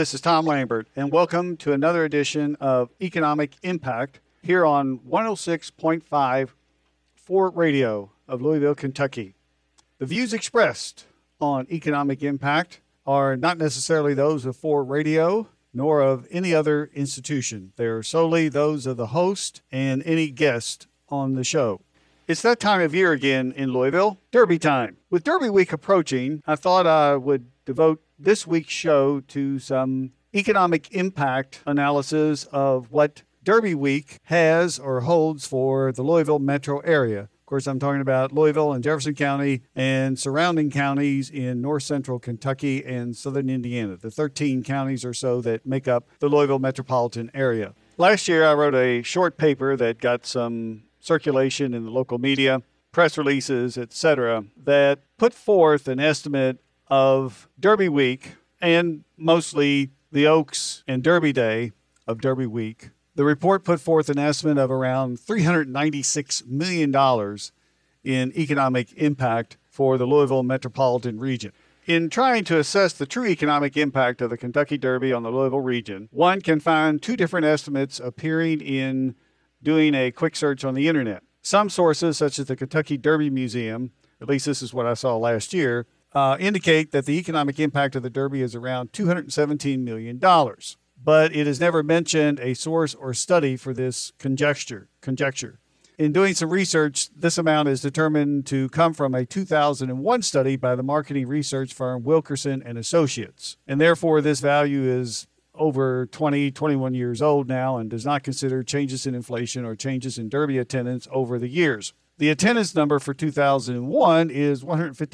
this is Tom Lambert, and welcome to another edition of Economic Impact here on 106.5 Fort Radio of Louisville, Kentucky. The views expressed on Economic Impact are not necessarily those of Fort Radio, nor of any other institution. They are solely those of the host and any guest on the show. It's that time of year again in Louisville, Derby time. With Derby Week approaching, I thought I would devote this week's show to some economic impact analysis of what Derby Week has or holds for the Louisville metro area. Of course, I'm talking about Louisville and Jefferson County and surrounding counties in north central Kentucky and southern Indiana, the 13 counties or so that make up the Louisville metropolitan area. Last year, I wrote a short paper that got some circulation in the local media, press releases, etc., that put forth an estimate of Derby Week and mostly the Oaks and Derby Day of Derby Week. The report put forth an estimate of around $396 million in economic impact for the Louisville metropolitan region. In trying to assess the true economic impact of the Kentucky Derby on the Louisville region, one can find two different estimates appearing in doing a quick search on the internet. Some sources, such as the Kentucky Derby Museum, at least this is what I saw last year, indicate that the economic impact of the Derby is around $217 million. But it has never mentioned a source or study for this conjecture. In doing some research, this amount is determined to come from a 2001 study by the marketing research firm Wilkerson and Associates. And therefore, this value is over 21 years old now and does not consider changes in inflation or changes in Derby attendance over the years. The attendance number for 2001 is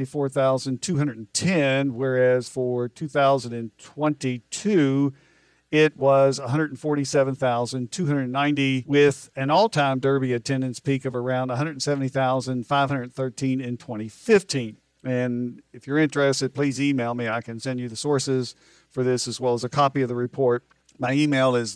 154,210, whereas for 2022, it was 147,290 with an all-time Derby attendance peak of around 170,513 in 2015. And if you're interested, please email me. I can send you the sources for this as well as a copy of the report. My email is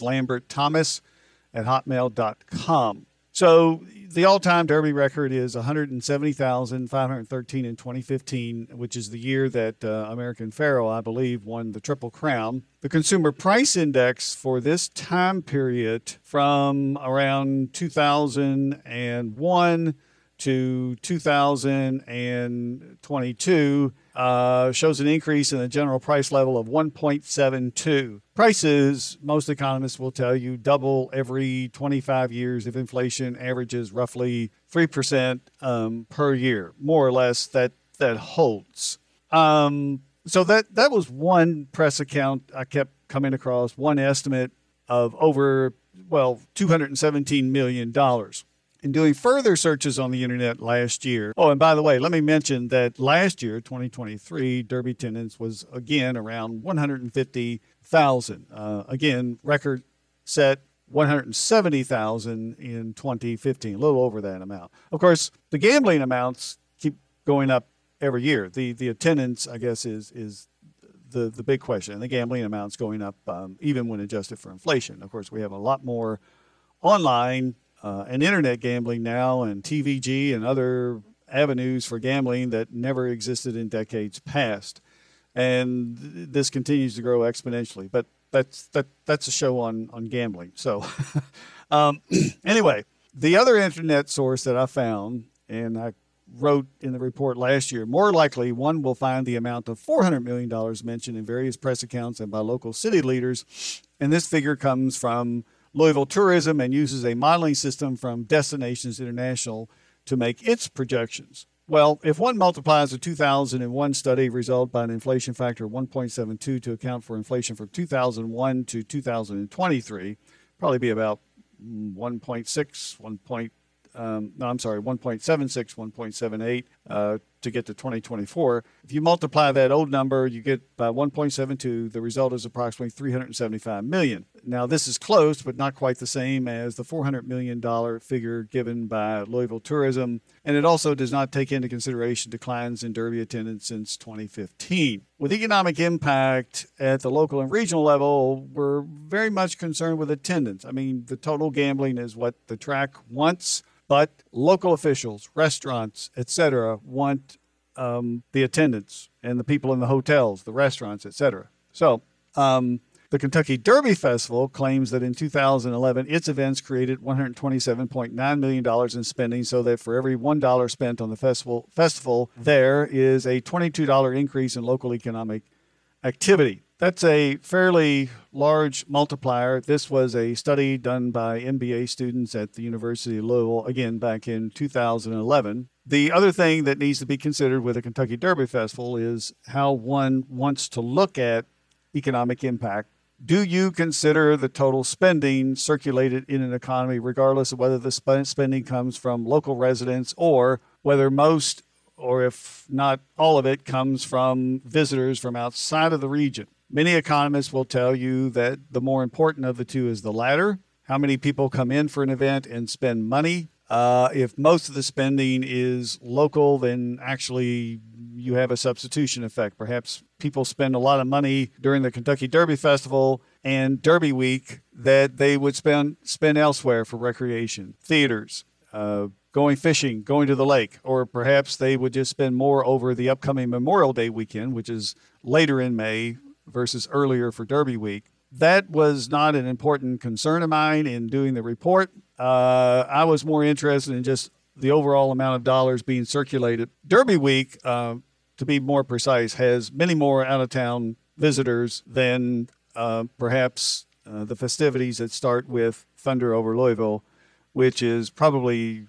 lambertthomas@hotmail.com. So the all-time Derby record is 170,513 in 2015, which is the year that American Pharoah, I believe, won the Triple Crown. The Consumer Price Index for this time period from around 2001 to 2022 shows an increase in the general price level of 1.72. Prices, most economists will tell you, double every 25 years if inflation averages roughly 3% per year. More or less, that holds. So that was one press account I kept coming across, one estimate of over, $217 million. In doing further searches on the internet last year. Oh, and by the way, let me mention that last year, 2023, Derby attendance was again around 150,000. Again, record set 170,000 in 2015, a little over that amount. Of course, the gambling amounts keep going up every year. The attendance, I guess, is the big question. And the gambling amounts going up even when adjusted for inflation. Of course, we have a lot more online and internet gambling now, and TVG and other avenues for gambling that never existed in decades past. And this continues to grow exponentially. But that's a show on gambling. So anyway, the other internet source that I found, and I wrote in the report last year, more likely one will find the amount of $400 million mentioned in various press accounts and by local city leaders. And this figure comes from Louisville Tourism and uses a modeling system from Destinations International to make its projections. Well, if one multiplies a 2001 study result by an inflation factor of 1.72 to account for inflation from 2001 to 2023, probably be about 1.76, 1.78 to get to 2024. If you multiply that old number, you get by 1.72. The result is approximately $375 million. Now, this is close, but not quite the same as the $400 million figure given by Louisville Tourism, and it also does not take into consideration declines in Derby attendance since 2015. With economic impact at the local and regional level, we're very much concerned with attendance. I mean, the total gambling is what the track wants, but local officials, restaurants, etc., want the attendance and the people in the hotels, the restaurants, etc. So The Kentucky Derby Festival claims that in 2011, its events created $127.9 million in spending, so that for every $1 spent on the festival, there is a $22 increase in local economic activity. That's a fairly large multiplier. This was a study done by MBA students at the University of Louisville, again, back in 2011. The other thing that needs to be considered with the Kentucky Derby Festival is how one wants to look at economic impact. Do you consider the total spending circulated in an economy, regardless of whether the spending comes from local residents or whether most, or if not all of it, comes from visitors from outside of the region? Many economists will tell you that the more important of the two is the latter. How many people come in for an event and spend money? If most of the spending is local, then actually you have a substitution effect. Perhaps people spend a lot of money during the Kentucky Derby Festival and Derby Week that they would spend elsewhere for recreation, theaters, going fishing, going to the lake, or perhaps they would just spend more over the upcoming Memorial Day weekend, which is later in May versus earlier for Derby Week. That was not an important concern of mine in doing the report. I was more interested in just the overall amount of dollars being circulated. Derby Week, to be more precise, has many more out-of-town visitors than perhaps the festivities that start with Thunder over Louisville, which is probably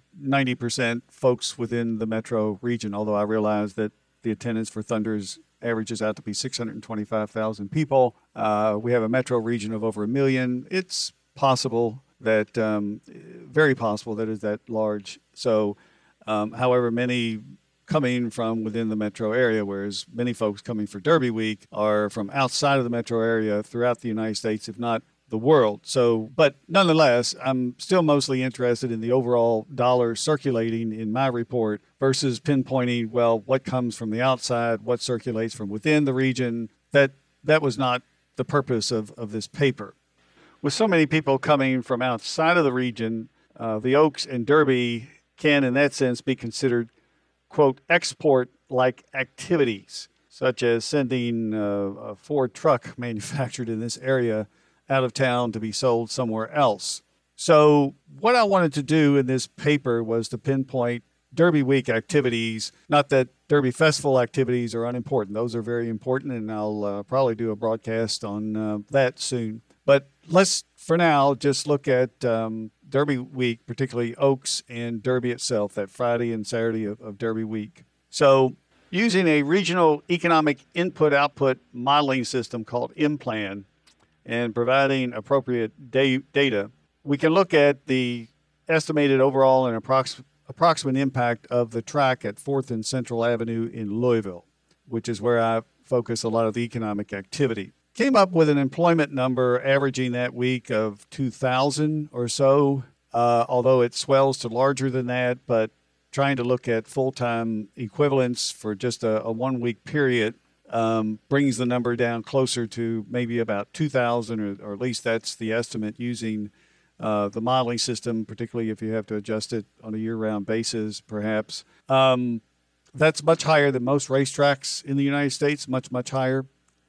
90% folks within the metro region, although I realize that the attendance for Thunders averages out to be 625,000 people. We have a metro region of over 1 million. It's possible that, very possible that is that large. So, however, many coming from within the metro area, whereas many folks coming for Derby Week are from outside of the metro area throughout the United States, if not the world. So, but nonetheless, I'm still mostly interested in the overall dollars circulating in my report versus pinpointing, well, what comes from the outside, what circulates from within the region. That was not the purpose of this paper. With so many people coming from outside of the region, the Oaks and Derby can, in that sense, be considered, quote, export-like activities, such as sending a Ford truck manufactured in this area out of town to be sold somewhere else. So what I wanted to do in this paper was to pinpoint Derby Week activities. Not that Derby Festival activities are unimportant. Those are very important, and I'll probably do a broadcast on that soon. But let's, for now, just look at Derby Week, particularly Oaks and Derby itself, that Friday and Saturday of Derby Week. So using a regional economic input-output modeling system called M-Plan and providing appropriate data, we can look at the estimated overall and approximate impact of the track at 4th and Central Avenue in Louisville, which is where I focus a lot of the economic activity. Came up with an employment number averaging that week of 2,000 or so, although it swells to larger than that, but trying to look at full-time equivalents for just a 1-week period brings the number down closer to maybe about 2,000, or at least that's the estimate using the modeling system, particularly if you have to adjust it on a year-round basis, perhaps. That's much higher than most racetracks in the United States, much higher.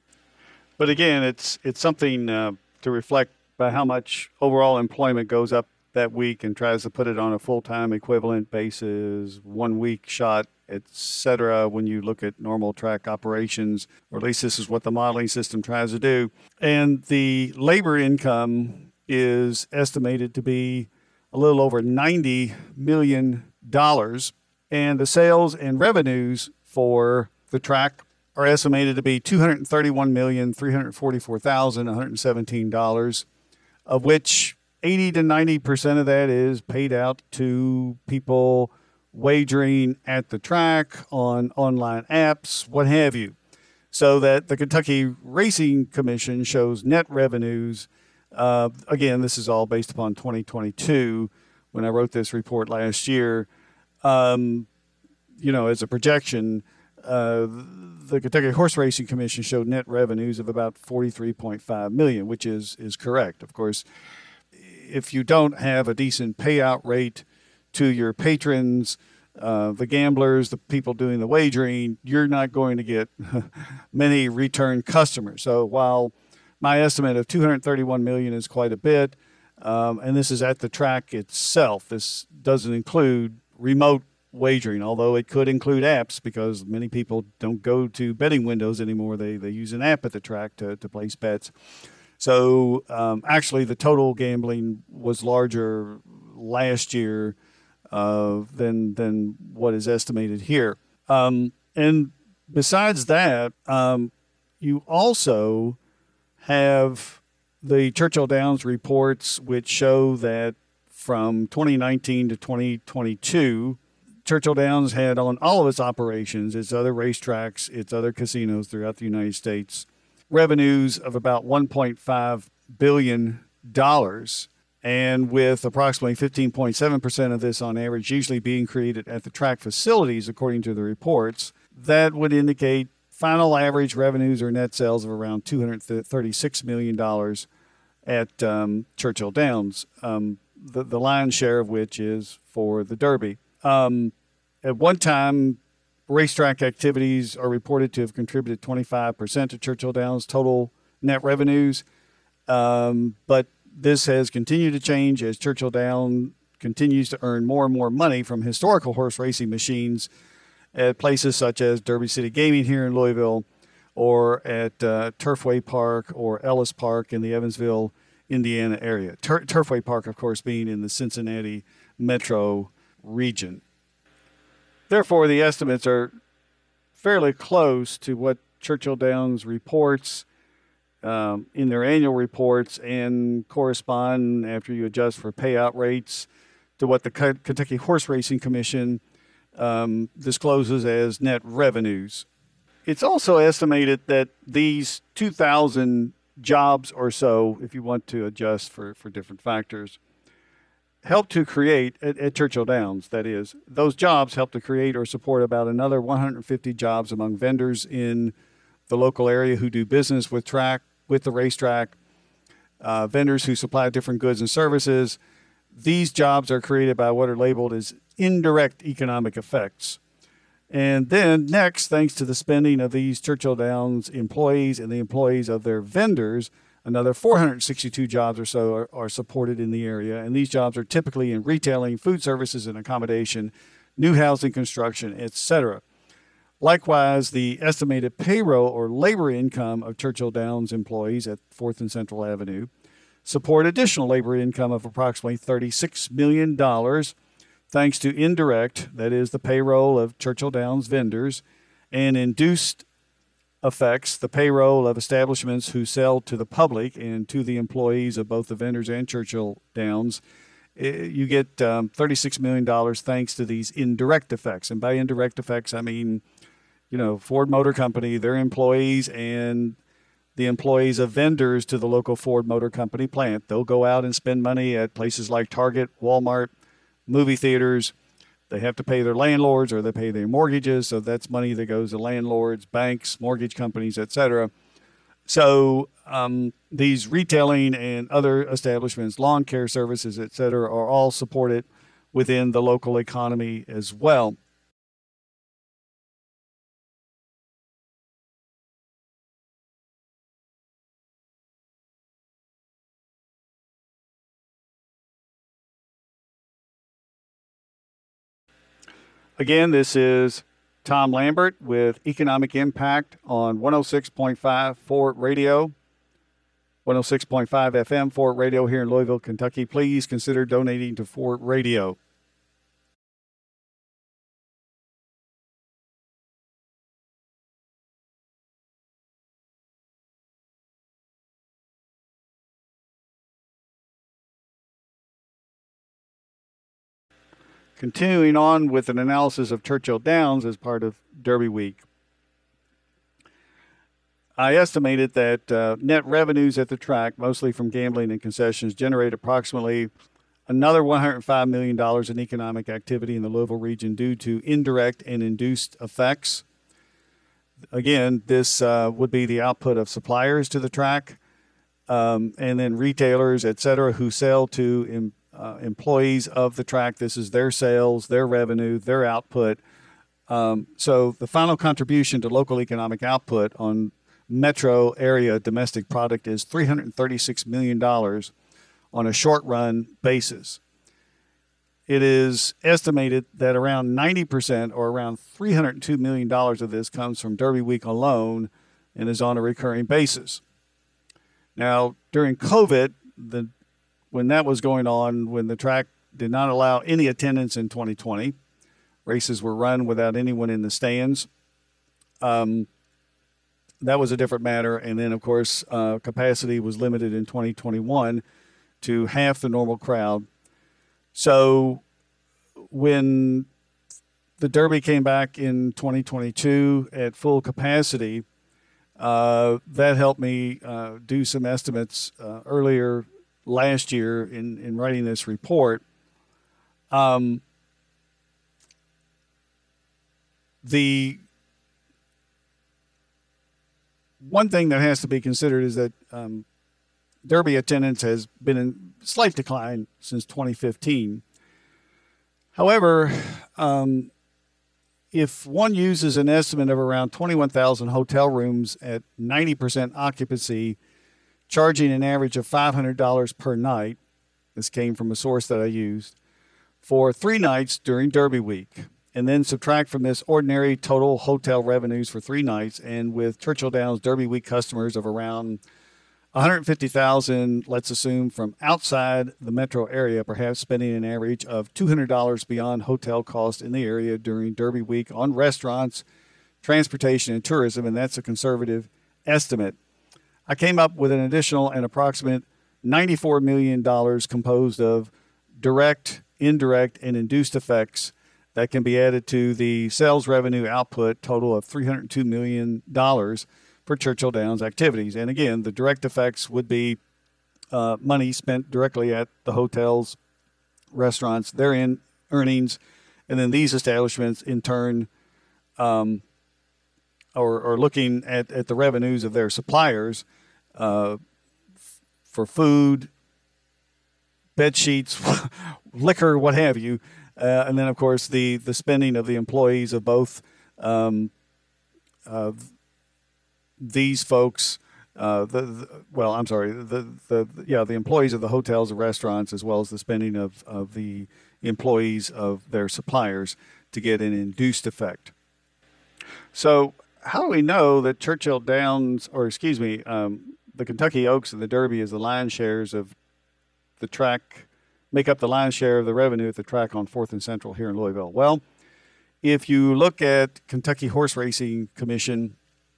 But again, it's something to reflect by how much overall employment goes up that week and tries to put it on a full-time equivalent basis, 1-week shot, etc. when you look at normal track operations, or at least this is what the modeling system tries to do. And the labor income is estimated to be a little over $90 million, and the sales and revenues for the track are estimated to be $231,344,117, of which 80 to 90% of that is paid out to people wagering at the track, on online apps, what have you. So that the Kentucky Racing Commission shows net revenues. Again, this is all based upon 2022. When I wrote this report last year, as a projection, the Kentucky Horse Racing Commission showed net revenues of about $43.5 million, which is correct. Of course, if you don't have a decent payout rate to your patrons, the gamblers, the people doing the wagering, you're not going to get many return customers. So while My estimate of $231 million is quite a bit, and this is at the track itself. This doesn't include remote wagering, although it could include apps because many people don't go to betting windows anymore. They use an app at the track to place bets. So actually, the total gambling was larger last year than what is estimated here. And besides that, you also have the Churchill Downs reports, which show that from 2019 to 2022, Churchill Downs had on all of its operations, its other racetracks, its other casinos throughout the United States, revenues of about $1.5 billion, and with approximately 15.7% of this on average usually being created at the track facilities, according to the reports, that would indicate final average revenues or net sales of around $236 million at Churchill Downs, the lion's share of which is for the Derby. At one time, racetrack activities are reported to have contributed 25% to Churchill Downs' total net revenues, but this has continued to change as Churchill Downs continues to earn more and more money from historical horse racing machines at places such as Derby City Gaming here in Louisville, or at Turfway Park or Ellis Park in the Evansville, Indiana area. Turfway Park, of course, being in the Cincinnati metro region. Therefore, the estimates are fairly close to what Churchill Downs reports in their annual reports and correspond, after you adjust for payout rates, to what the Kentucky Horse Racing Commission discloses as net revenues. It's also estimated that these 2,000 jobs or so, if you want to adjust for different factors, help to create, at Churchill Downs, that is, those jobs help to create or support about another 150 jobs among vendors in the local area who do business with the racetrack, vendors who supply different goods and services. These jobs are created by what are labeled as indirect economic effects. And then next, thanks to the spending of these Churchill Downs employees and the employees of their vendors, another 462 jobs or so are supported in the area. And these jobs are typically in retailing, food services and accommodation, new housing construction, etc. Likewise, the estimated payroll or labor income of Churchill Downs employees at 4th and Central Avenue support additional labor income of approximately $36 million, thanks to indirect, that is the payroll of Churchill Downs vendors, and induced effects, the payroll of establishments who sell to the public and to the employees of both the vendors and Churchill Downs. You get $36 million thanks to these indirect effects. And by indirect effects, I mean, Ford Motor Company, their employees, and the employees of vendors to the local Ford Motor Company plant. They'll go out and spend money at places like Target, Walmart, movie theaters. They have to pay their landlords or they pay their mortgages. So that's money that goes to landlords, banks, mortgage companies, etc. So these retailing and other establishments, lawn care services, etc., are all supported within the local economy as well. Again, this is Tom Lambert with Economic Impact on 106.5 Fort Radio, 106.5 FM Fort Radio here in Louisville, Kentucky. Please consider donating to Fort Radio. Continuing on with an analysis of Churchill Downs as part of Derby Week. I estimated that net revenues at the track, mostly from gambling and concessions, generate approximately another $105 million in economic activity in the Louisville region due to indirect and induced effects. Again, this would be the output of suppliers to the track, and then retailers, et cetera, who sell to employees of the track. This is their sales, their revenue, their output. So the final contribution to local economic output on metro area domestic product is $336 million on a short run basis. It is estimated that around 90% or around $302 million of this comes from Derby Week alone and is on a recurring basis. Now, during COVID, when that was going on, when the track did not allow any attendance in 2020, races were run without anyone in the stands. That was a different matter. And then, of course, capacity was limited in 2021 to half the normal crowd. So when the Derby came back in 2022 at full capacity, that helped me do some estimates earlier last year in writing this report. The one thing that has to be considered is that Derby attendance has been in slight decline since 2015. However, if one uses an estimate of around 21,000 hotel rooms at 90% occupancy, charging an average of $500 per night, this came from a source that I used, for 3 nights during Derby Week, and then subtract from this ordinary total hotel revenues for 3 nights, and with Churchill Downs Derby Week customers of around 150,000, let's assume, from outside the metro area, perhaps spending an average of $200 beyond hotel cost in the area during Derby Week on restaurants, transportation, and tourism, and that's a conservative estimate. I came up with an additional and approximate $94 million composed of direct, indirect, and induced effects that can be added to the sales revenue output total of $302 million for Churchill Downs activities. And again, the direct effects would be money spent directly at the hotels, restaurants, their earnings, and then these establishments in turn are looking at the revenues of their suppliers for food, bed sheets, liquor, what have you. And then, of course, the spending of the employees of both these folks, the employees of the hotels and restaurants, as well as the spending of the employees of their suppliers to get an induced effect. So how do we know that Churchill Downs, the Kentucky Oaks and the Derby is the lion's shares of the track, make up the lion's share of the revenue at the track on 4th and Central here in Louisville? Well, if you look at Kentucky Horse Racing Commission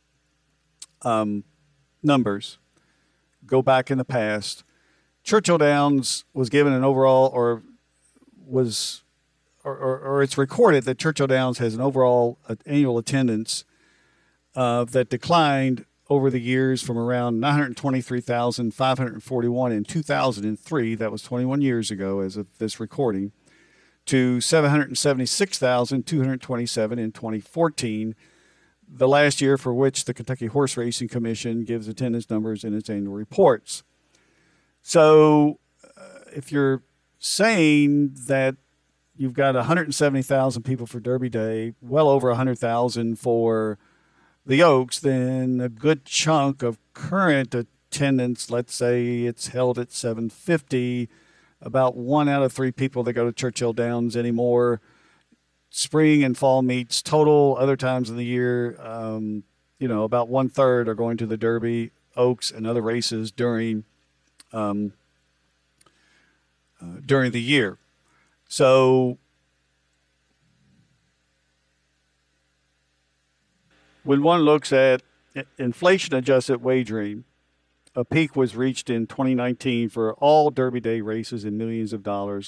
numbers, go back in the past, Churchill Downs was given an overall, or it's recorded that Churchill Downs has an overall annual attendance that declined over the years from around 923,541 in 2003, that was 21 years ago as of this recording, to 776,227 in 2014, the last year for which the Kentucky Horse Racing Commission gives attendance numbers in its annual reports. So if you're saying that you've got 170,000 people for Derby Day, well over 100,000 for the Oaks, then a good chunk of current attendance, let's say it's held at 750, about 1 out of 3 people that go to Churchill Downs anymore. Spring and fall meets total, other times of the year, about 1/3 are going to the Derby, Oaks, and other races during the year. So when one looks at inflation-adjusted wagering, a peak was reached in 2019 for all Derby Day races in millions of dollars.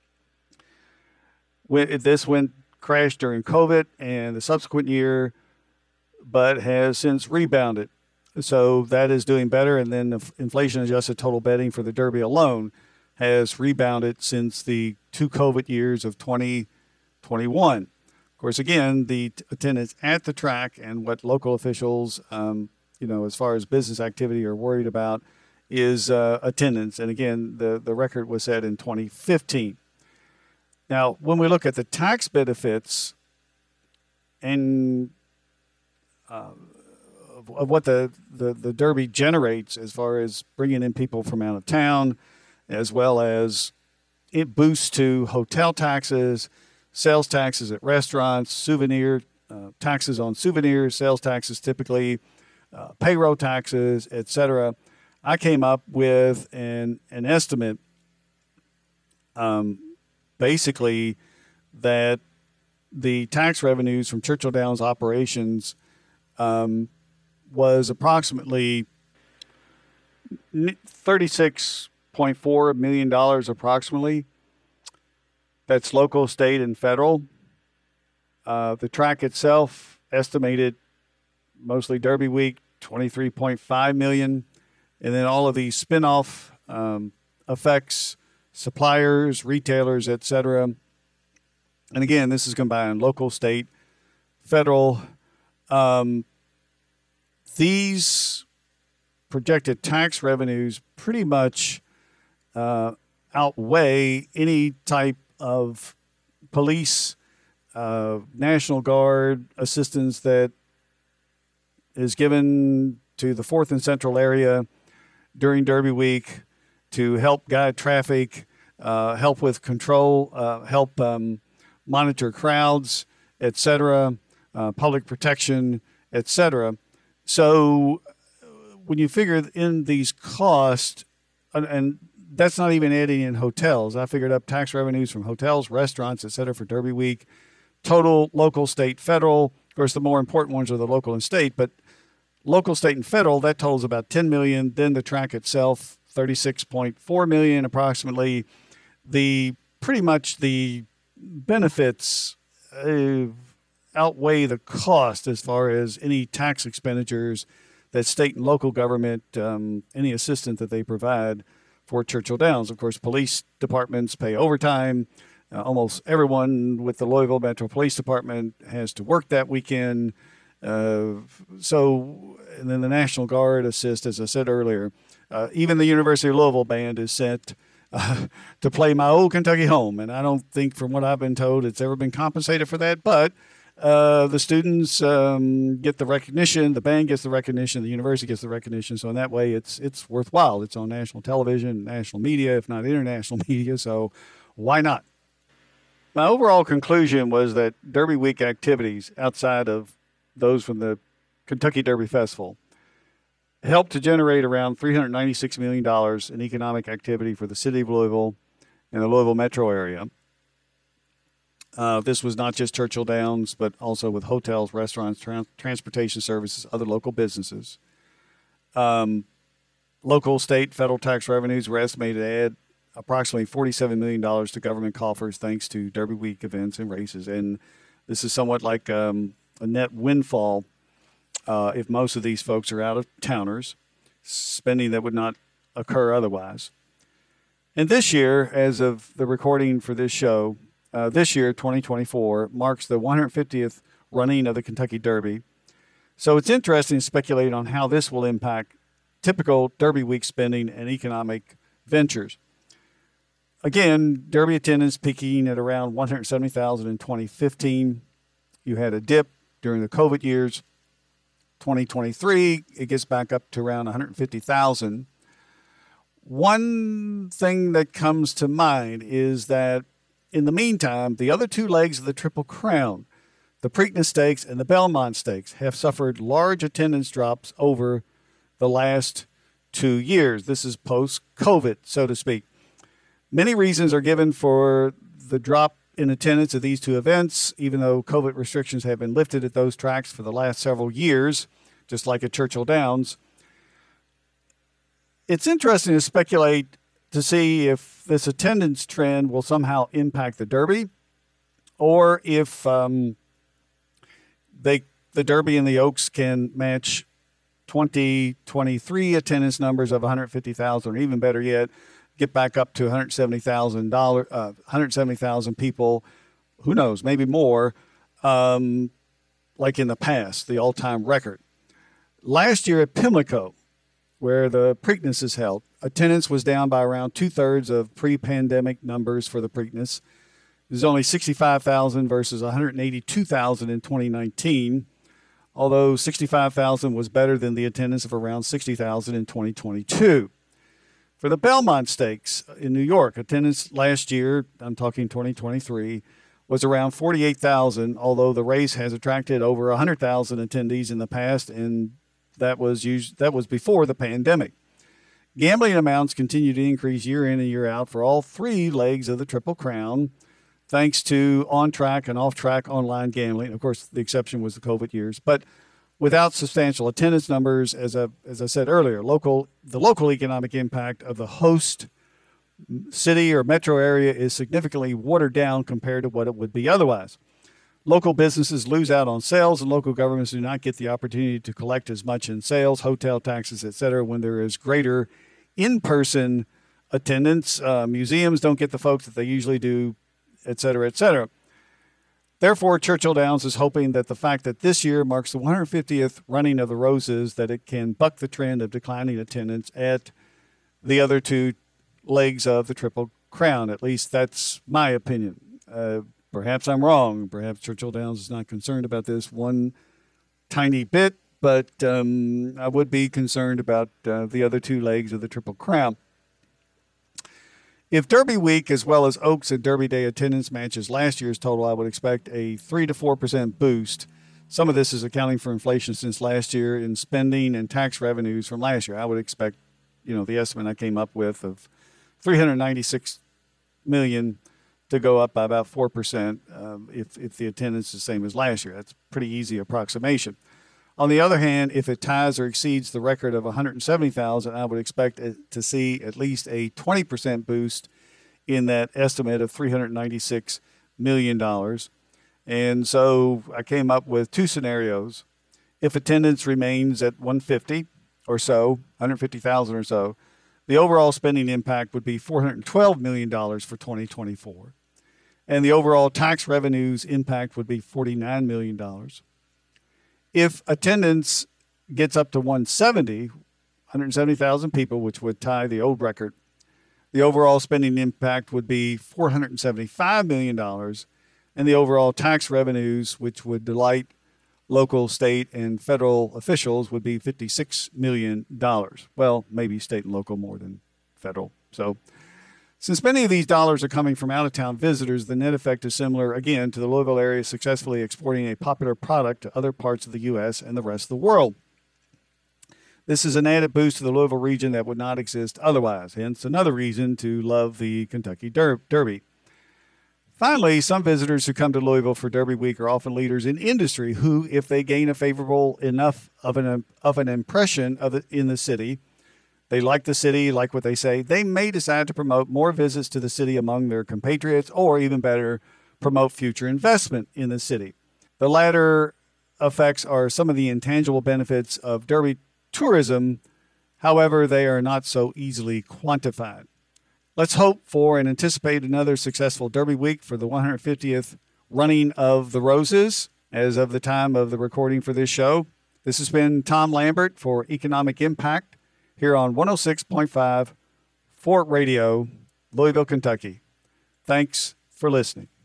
This crashed during COVID and the subsequent year, but has since rebounded. So that is doing better. And then the inflation-adjusted total betting for the Derby alone has rebounded since the 2 COVID years of 2021. Of course, again, the attendance at the track and what local officials, as far as business activity are worried about is attendance. And again, the record was set in 2015. Now, when we look at the tax benefits of of what the Derby generates as far as bringing in people from out of town, as well as it boosts to hotel taxes, sales taxes at restaurants, souvenir taxes on souvenirs, sales taxes typically, payroll taxes, etc. I came up with an estimate, basically, that the tax revenues from Churchill Downs operations was approximately $36.4 million approximately. That's local, state, and federal. The track itself estimated, mostly Derby Week, $23.5 million. And then all of these spin-off effects, suppliers, retailers, etc. And again, this is combined local, state, federal. These projected tax revenues pretty much outweigh any type of police, National Guard assistance that is given to the 4th and Central area during Derby Week to help guide traffic, help with control, help monitor crowds, etc., public protection, etc. So when you figure in these costs, and that's not even adding in hotels. I figured up tax revenues from hotels, restaurants, etc. for Derby Week, total local, state, federal. Of course, the more important ones are the local and state, but local, state, and federal, that totals about $10 million. Then the track itself, $36.4 million approximately. Pretty much the benefits outweigh the cost as far as any tax expenditures that state and local government, any assistance that they provide for Churchill Downs. Of course, police departments pay overtime. Almost everyone with the Louisville Metro Police Department has to work that weekend. And then the National Guard assists, as I said earlier. Even the University of Louisville band is sent to play My Old Kentucky Home. And I don't think, from what I've been told, it's ever been compensated for that. But the students get the recognition, the band gets the recognition, the university gets the recognition. So in that way, it's worthwhile. It's on national television, national media, if not international media. So why not? My overall conclusion was that Derby Week activities outside of those from the Kentucky Derby Festival helped to generate around $396 million in economic activity for the city of Louisville and the Louisville metro area. This was not just Churchill Downs, but also with hotels, restaurants, transportation services, other local businesses. Local, state, federal tax revenues were estimated to add approximately $47 million to government coffers thanks to Derby Week events and races. And this is somewhat like a net windfall if most of these folks are out of towners, spending that would not occur otherwise. And this year, as of the recording for this show, this year, 2024, marks the 150th running of the Kentucky Derby. So it's interesting to speculate on how this will impact typical Derby Week spending and economic ventures. Again, Derby attendance peaking at around 170,000 in 2015. You had a dip during the COVID years. 2023, it gets back up to around 150,000. One thing that comes to mind is that in the meantime, the other two legs of the Triple Crown, the Preakness Stakes and the Belmont Stakes, have suffered large attendance drops over the last 2 years. This is post-COVID, so to speak. Many reasons are given for the drop in attendance of these two events, even though COVID restrictions have been lifted at those tracks for the last several years, just like at Churchill Downs. It's interesting to speculate to see if this attendance trend will somehow impact the Derby, or if the Derby and the Oaks can match 2023 attendance numbers of 150,000, or even better yet, get back up to 170,000 people. Who knows? Maybe more, like in the past, the all-time record. Last year at Pimlico, where the Preakness is held, attendance was down by around 2/3 of pre-pandemic numbers for the Preakness. There's only 65,000 versus 182,000 in 2019. although 65,000 was better than the attendance of around 60,000 in 2022. For the Belmont Stakes in New York, attendance last year, I'm talking 2023, was around 48,000, although the race has attracted over 100,000 attendees in the past, and that was before the pandemic. Gambling amounts continue to increase year in and year out for all three legs of the Triple Crown, thanks to on-track and off-track online gambling. Of course, the exception was the COVID years, but without substantial attendance numbers, as I said earlier, the local economic impact of the host city or metro area is significantly watered down compared to what it would be otherwise. Local businesses lose out on sales, and local governments do not get the opportunity to collect as much in sales, hotel taxes, etc., when there is greater in-person attendance. Museums don't get the folks that they usually do, etc., etc. Therefore, Churchill Downs is hoping that the fact that this year marks the 150th running of the Roses, that it can buck the trend of declining attendance at the other two legs of the Triple Crown. At least that's my opinion. Perhaps I'm wrong. Perhaps Churchill Downs is not concerned about this one tiny bit, but I would be concerned about the other two legs of the Triple Crown. If Derby Week, as well as Oaks and Derby Day attendance matches last year's total, I would expect a 3 to 4% boost. Some of this is accounting for inflation since last year in spending and tax revenues from last year. I would expect, the estimate I came up with of $396 million to go up by about 4% if the attendance is the same as last year. That's a pretty easy approximation. On the other hand, if it ties or exceeds the record of 170,000, I would expect to see at least a 20% boost in that estimate of $396 million. And so I came up with two scenarios. If attendance remains at 150 or so, 150,000 or so, the overall spending impact would be $412 million for 2024. And the overall tax revenues impact would be $49 million. If attendance gets up to 170,000 people, which would tie the old record, the overall spending impact would be $475 million, and the overall tax revenues, which would delight local, state, and federal officials, would be $56 million. Well, maybe state and local more than federal. So since many of these dollars are coming from out-of-town visitors, the net effect is similar, again, to the Louisville area successfully exporting a popular product to other parts of the U.S. and the rest of the world. This is an added boost to the Louisville region that would not exist otherwise, hence another reason to love the Kentucky Derby. Finally, some visitors who come to Louisville for Derby Week are often leaders in industry who, if they gain a favorable enough of an impression of it in the city, they like the city, like what they say, they may decide to promote more visits to the city among their compatriots, or even better, promote future investment in the city. The latter effects are some of the intangible benefits of Derby tourism. However, they are not so easily quantified. Let's hope for and anticipate another successful Derby Week for the 150th running of the Roses as of the time of the recording for this show. This has been Tom Lambert for Economic Impact here on 106.5 Fort Radio, Louisville, Kentucky. Thanks for listening.